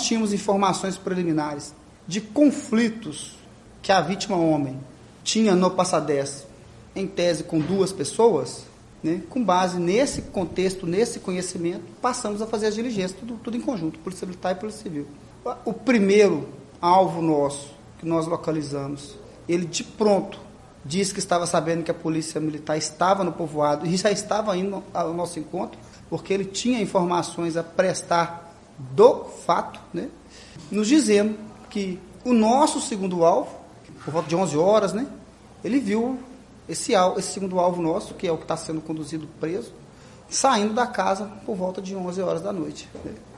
tínhamos informações preliminares de conflitos que a vítima homem tinha no Passadez, em tese com 2 pessoas, né, com base nesse contexto, nesse conhecimento, passamos a fazer as diligências, tudo em conjunto, Polícia Militar e Polícia Civil. O primeiro alvo nosso, que nós localizamos, ele de pronto disse que estava sabendo que a Polícia Militar estava no povoado e já estava indo ao nosso encontro, porque ele tinha informações a prestar do fato, né, nos dizendo que o nosso segundo alvo, por volta de 11 horas, né, ele viu esse segundo alvo nosso, que é o que está sendo conduzido preso, saindo da casa por volta de 11 horas da noite. Né.